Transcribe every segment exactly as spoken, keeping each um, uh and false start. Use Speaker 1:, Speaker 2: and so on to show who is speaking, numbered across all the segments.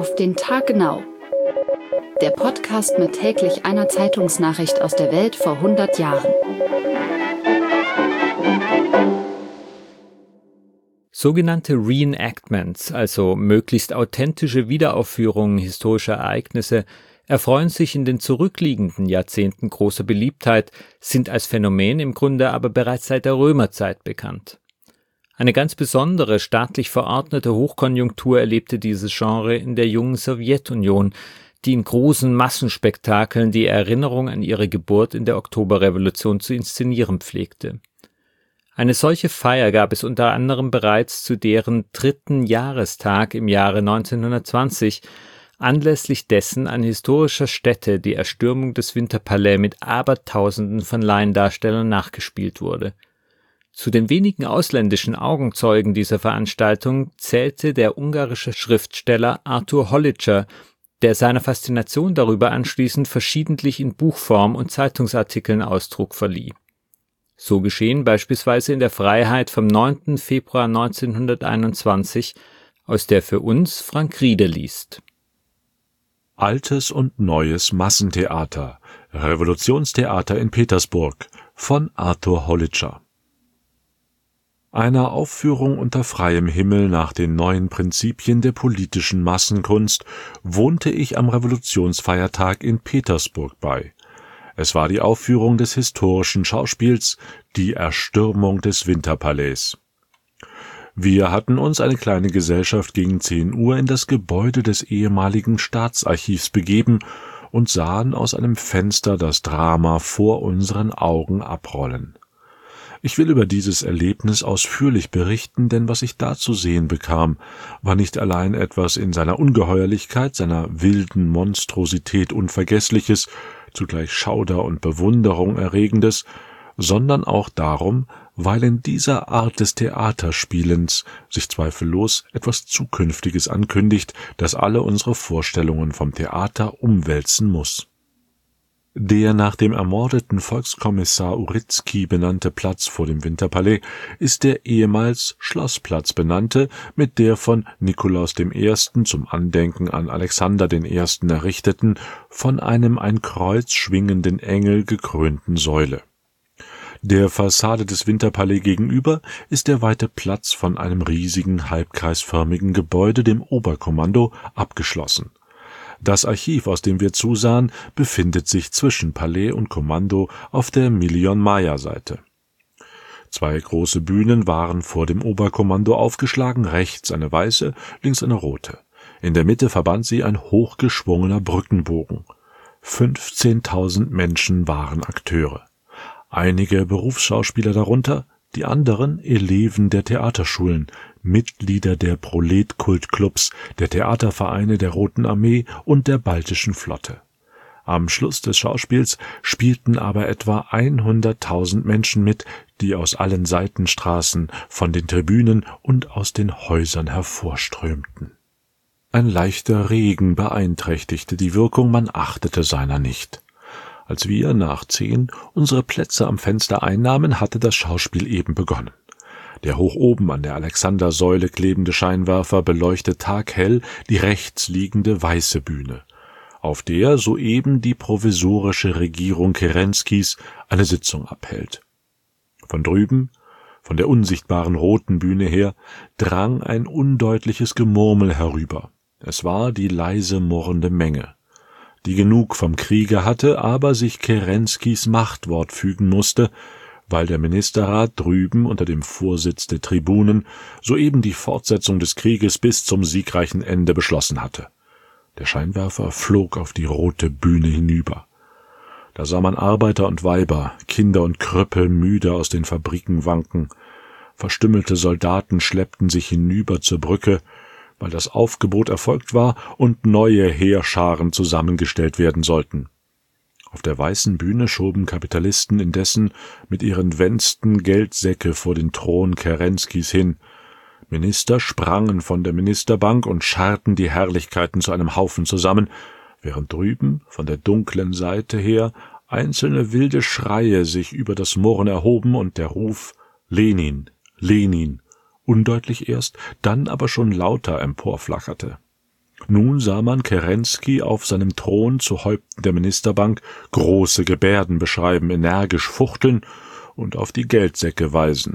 Speaker 1: Auf den Tag genau. Der Podcast mit täglich einer Zeitungsnachricht aus der Welt vor hundert Jahren.
Speaker 2: Sogenannte Reenactments, also möglichst authentische Wiederaufführungen historischer Ereignisse, erfreuen sich in den zurückliegenden Jahrzehnten großer Beliebtheit, sind als Phänomen im Grunde aber bereits seit der Römerzeit bekannt. Eine ganz besondere staatlich verordnete Hochkonjunktur erlebte dieses Genre in der jungen Sowjetunion, die in großen Massenspektakeln die Erinnerung an ihre Geburt in der Oktoberrevolution zu inszenieren pflegte. Eine solche Feier gab es unter anderem bereits zu deren dritten Jahrestag im Jahre neunzehnhundertzwanzig, anlässlich dessen an historischer Stätte die Erstürmung des Winterpalais mit Abertausenden von Laiendarstellern nachgespielt wurde. Zu den wenigen ausländischen Augenzeugen dieser Veranstaltung zählte der ungarische Schriftsteller Arthur Holitscher, der seiner Faszination darüber anschließend verschiedentlich in Buchform und Zeitungsartikeln Ausdruck verlieh. So geschehen beispielsweise in der Freiheit vom neunten Februar neunzehnhunderteinundzwanzig, aus der für uns Frank Riede liest.
Speaker 3: Altes und neues Massentheater, Revolutionstheater in Petersburg von Arthur Holitscher. Einer Aufführung unter freiem Himmel nach den neuen Prinzipien der politischen Massenkunst wohnte ich am Revolutionsfeiertag in Petersburg bei. Es war die Aufführung des historischen Schauspiels Die Erstürmung des Winterpalais. Wir hatten uns eine kleine Gesellschaft gegen zehn Uhr in das Gebäude des ehemaligen Staatsarchivs begeben und sahen aus einem Fenster das Drama vor unseren Augen abrollen. Ich will über dieses Erlebnis ausführlich berichten, denn was ich da zu sehen bekam, war nicht allein etwas in seiner Ungeheuerlichkeit, seiner wilden Monstrosität Unvergessliches, zugleich Schauder und Bewunderung erregendes, sondern auch darum, weil in dieser Art des Theaterspielens sich zweifellos etwas Zukünftiges ankündigt, das alle unsere Vorstellungen vom Theater umwälzen muss. Der nach dem ermordeten Volkskommissar Uritzky benannte Platz vor dem Winterpalais ist der ehemals Schlossplatz benannte, mit der von Nikolaus dem Ersten zum Andenken an Alexander den Ersten errichteten, von einem ein Kreuz schwingenden Engel gekrönten Säule. Der Fassade des Winterpalais gegenüber ist der weite Platz von einem riesigen halbkreisförmigen Gebäude, dem Oberkommando, abgeschlossen. Das Archiv, aus dem wir zusahen, befindet sich zwischen Palais und Kommando auf der Million-Maja-Seite. Zwei große Bühnen waren vor dem Oberkommando aufgeschlagen, rechts eine weiße, links eine rote. In der Mitte verband sie ein hochgeschwungener Brückenbogen. fünfzehntausend Menschen waren Akteure. Einige Berufsschauspieler darunter, die anderen Eleven der Theaterschulen, Mitglieder der Prolet-Kultclubs, der Theatervereine der Roten Armee und der Baltischen Flotte. Am Schluss des Schauspiels spielten aber etwa hunderttausend Menschen mit, die aus allen Seitenstraßen, von den Tribünen und aus den Häusern hervorströmten. Ein leichter Regen beeinträchtigte die Wirkung, man achtete seiner nicht. Als wir nach zehn unsere Plätze am Fenster einnahmen, hatte das Schauspiel eben begonnen. Der hoch oben an der Alexandersäule klebende Scheinwerfer beleuchtet taghell die rechts liegende weiße Bühne, auf der soeben die provisorische Regierung Kerenskis eine Sitzung abhält. Von drüben, von der unsichtbaren roten Bühne her, drang ein undeutliches Gemurmel herüber. Es war die leise murrende Menge, die genug vom Kriege hatte, aber sich Kerenskis Machtwort fügen musste, weil der Ministerrat drüben unter dem Vorsitz der Tribunen soeben die Fortsetzung des Krieges bis zum siegreichen Ende beschlossen hatte. Der Scheinwerfer flog auf die rote Bühne hinüber. Da sah man Arbeiter und Weiber, Kinder und Krüppel müde aus den Fabriken wanken. Verstümmelte Soldaten schleppten sich hinüber zur Brücke, weil das Aufgebot erfolgt war und neue Heerscharen zusammengestellt werden sollten. Auf der weißen Bühne schoben Kapitalisten indessen mit ihren Wensten Geldsäcke vor den Thron Kerenskis hin. Minister sprangen von der Ministerbank und scharrten die Herrlichkeiten zu einem Haufen zusammen, während drüben, von der dunklen Seite her, einzelne wilde Schreie sich über das Murren erhoben und der Ruf »Lenin, Lenin«, undeutlich erst, dann aber schon lauter emporflackerte. Nun sah man Kerensky auf seinem Thron zu Häupten der Ministerbank große Gebärden beschreiben, energisch fuchteln und auf die Geldsäcke weisen.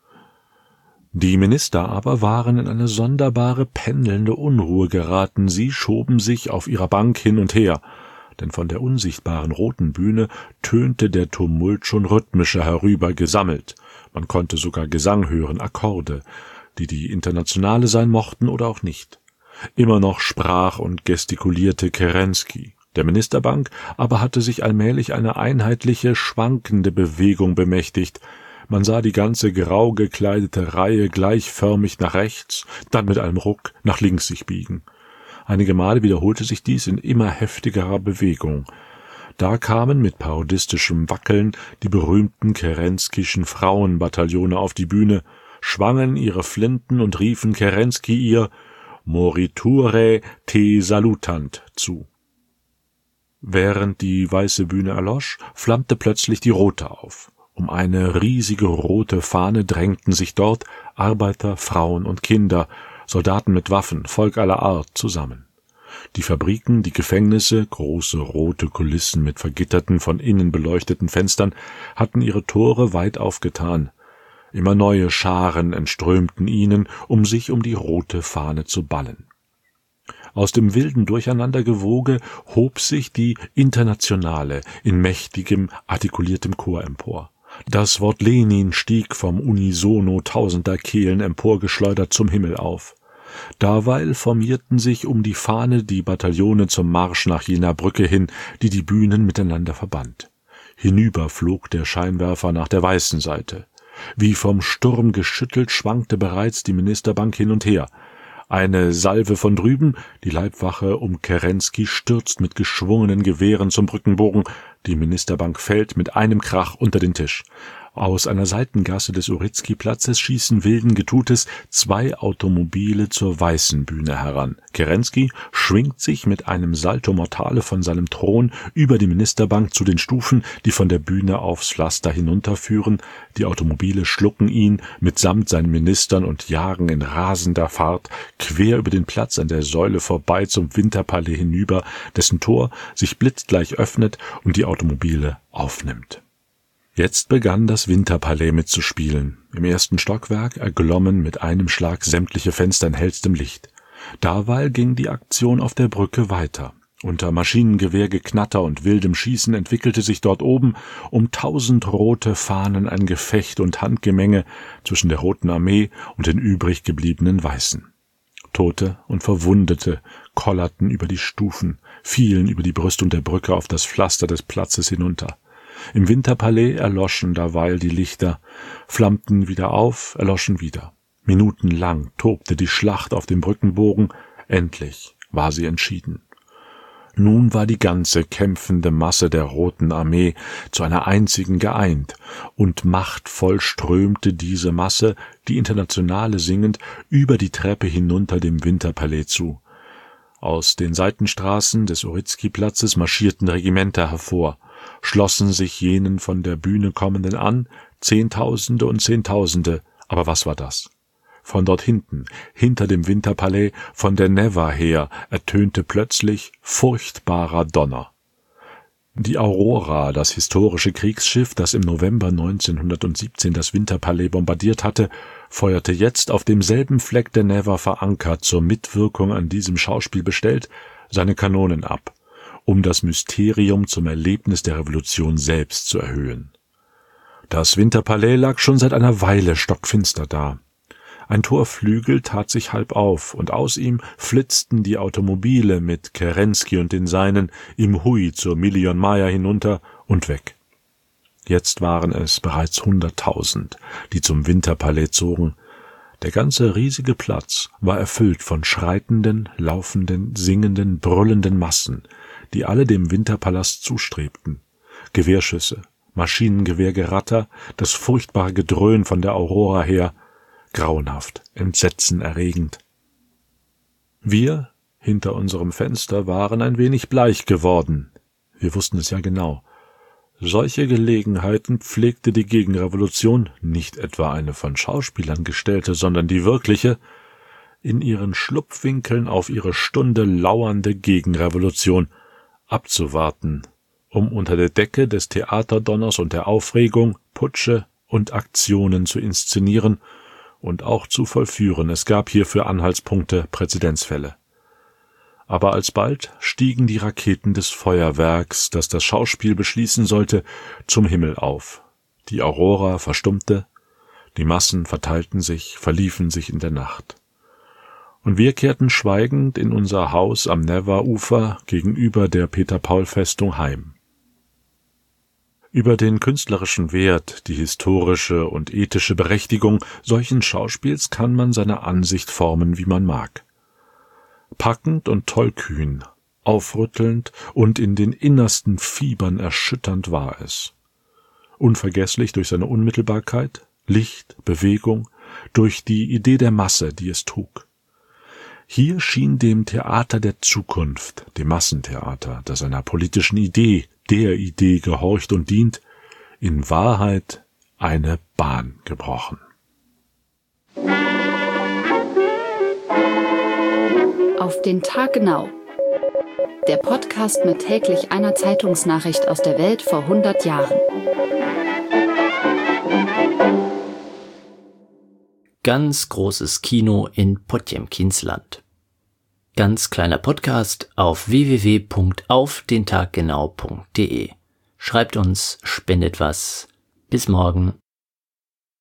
Speaker 3: Die Minister aber waren in eine sonderbare, pendelnde Unruhe geraten. Sie schoben sich auf ihrer Bank hin und her, denn von der unsichtbaren roten Bühne tönte der Tumult schon rhythmischer herüber, gesammelt. Man konnte sogar Gesang hören, Akkorde, die die Internationale sein mochten oder auch nicht. Immer noch sprach und gestikulierte Kerensky. Der Ministerbank aber hatte sich allmählich eine einheitliche, schwankende Bewegung bemächtigt. Man sah die ganze grau gekleidete Reihe gleichförmig nach rechts, dann mit einem Ruck nach links sich biegen. Einige Male wiederholte sich dies in immer heftigerer Bewegung. Da kamen mit parodistischem Wackeln die berühmten kerenskischen Frauenbataillone auf die Bühne, schwangen ihre Flinten und riefen Kerensky ihr Moriture te salutant zu. Während die weiße Bühne erlosch, flammte plötzlich die rote auf. Um eine riesige rote Fahne drängten sich dort Arbeiter, Frauen und Kinder, Soldaten mit Waffen, Volk aller Art zusammen. Die Fabriken, die Gefängnisse, große rote Kulissen mit vergitterten, von innen beleuchteten Fenstern hatten ihre Tore weit aufgetan. Immer neue Scharen entströmten ihnen, um sich um die rote Fahne zu ballen. Aus dem wilden Durcheinandergewoge hob sich die Internationale in mächtigem, artikuliertem Chor empor. Das Wort Lenin stieg vom Unisono tausender Kehlen emporgeschleudert zum Himmel auf. Daweil formierten sich um die Fahne die Bataillone zum Marsch nach jener Brücke hin, die die Bühnen miteinander verband. Hinüber flog der Scheinwerfer nach der weißen Seite. Wie vom Sturm geschüttelt schwankte bereits die Ministerbank hin und her. Eine Salve von drüben, die Leibwache um Kerensky stürzt mit geschwungenen Gewehren zum Brückenbogen, die Ministerbank fällt mit einem Krach unter den Tisch. Aus einer Seitengasse des Uritzky-Platzes schießen wilden Getutes zwei Automobile zur weißen Bühne heran. Kerensky schwingt sich mit einem Salto Mortale von seinem Thron über die Ministerbank zu den Stufen, die von der Bühne aufs Pflaster hinunterführen. Die Automobile schlucken ihn mitsamt seinen Ministern und jagen in rasender Fahrt quer über den Platz an der Säule vorbei zum Winterpalais hinüber, dessen Tor sich blitzgleich öffnet und die Automobile aufnimmt. Jetzt begann das Winterpalais mitzuspielen. Im ersten Stockwerk erglommen mit einem Schlag sämtliche Fenster in hellstem Licht. Daweil ging die Aktion auf der Brücke weiter. Unter Maschinengewehrgeknatter und wildem Schießen entwickelte sich dort oben um tausend rote Fahnen ein Gefecht und Handgemenge zwischen der Roten Armee und den übrig gebliebenen Weißen. Tote und Verwundete kollerten über die Stufen, fielen über die Brüstung der Brücke auf das Pflaster des Platzes hinunter. Im Winterpalais erloschen daweil die Lichter, flammten wieder auf, erloschen wieder. Minutenlang tobte die Schlacht auf dem Brückenbogen, endlich war sie entschieden. Nun war die ganze kämpfende Masse der Roten Armee zu einer einzigen geeint, und machtvoll strömte diese Masse, die Internationale singend, über die Treppe hinunter dem Winterpalais zu. Aus den Seitenstraßen des Uritzky-Platzes marschierten Regimenter hervor, schlossen sich jenen von der Bühne kommenden an, Zehntausende und Zehntausende, aber was war das? Von dort hinten, hinter dem Winterpalais, von der Neva her, ertönte plötzlich furchtbarer Donner. Die Aurora, das historische Kriegsschiff, das im November neunzehnhundertsiebzehn das Winterpalais bombardiert hatte, feuerte jetzt auf demselben Fleck der Neva verankert, zur Mitwirkung an diesem Schauspiel bestellt, seine Kanonen ab, um das Mysterium zum Erlebnis der Revolution selbst zu erhöhen. Das Winterpalais lag schon seit einer Weile stockfinster da. Ein Torflügel tat sich halb auf, und aus ihm flitzten die Automobile mit Kerensky und den Seinen im Hui zur Million Maya hinunter und weg. Jetzt waren es bereits hunderttausend, die zum Winterpalais zogen. Der ganze riesige Platz war erfüllt von schreitenden, laufenden, singenden, brüllenden Massen, die alle dem Winterpalast zustrebten. Gewehrschüsse, Maschinengewehrgeratter, das furchtbare Gedröhn von der Aurora her, grauenhaft, entsetzenerregend. Wir, hinter unserem Fenster, waren ein wenig bleich geworden. Wir wussten es ja genau. Solche Gelegenheiten pflegte die Gegenrevolution, nicht etwa eine von Schauspielern gestellte, sondern die wirkliche, in ihren Schlupfwinkeln auf ihre Stunde lauernde Gegenrevolution abzuwarten, um unter der Decke des Theaterdonners und der Aufregung Putsche und Aktionen zu inszenieren und auch zu vollführen. Es gab hierfür Anhaltspunkte, Präzedenzfälle. Aber alsbald stiegen die Raketen des Feuerwerks, das das Schauspiel beschließen sollte, zum Himmel auf. Die Aurora verstummte, die Massen verteilten sich, verliefen sich in der Nacht. Und wir kehrten schweigend in unser Haus am Newa-Ufer gegenüber der Peter-Paul-Festung heim. Über den künstlerischen Wert, die historische und ethische Berechtigung solchen Schauspiels kann man seine Ansicht formen, wie man mag. Packend und tollkühn, aufrüttelnd und in den innersten Fibern erschütternd war es. Unvergesslich durch seine Unmittelbarkeit, Licht, Bewegung, durch die Idee der Masse, die es trug. Hier schien dem Theater der Zukunft, dem Massentheater, das einer politischen Idee, der Idee gehorcht und dient, in Wahrheit eine Bahn gebrochen.
Speaker 1: Auf den Tag genau. Der Podcast mit täglich einer Zeitungsnachricht aus der Welt vor hundert Jahren.
Speaker 4: Ganz großes Kino in Potjemkinsland. Ganz kleiner Podcast auf w w w punkt auf den tag genau punkt de. Schreibt uns, spendet was. Bis morgen.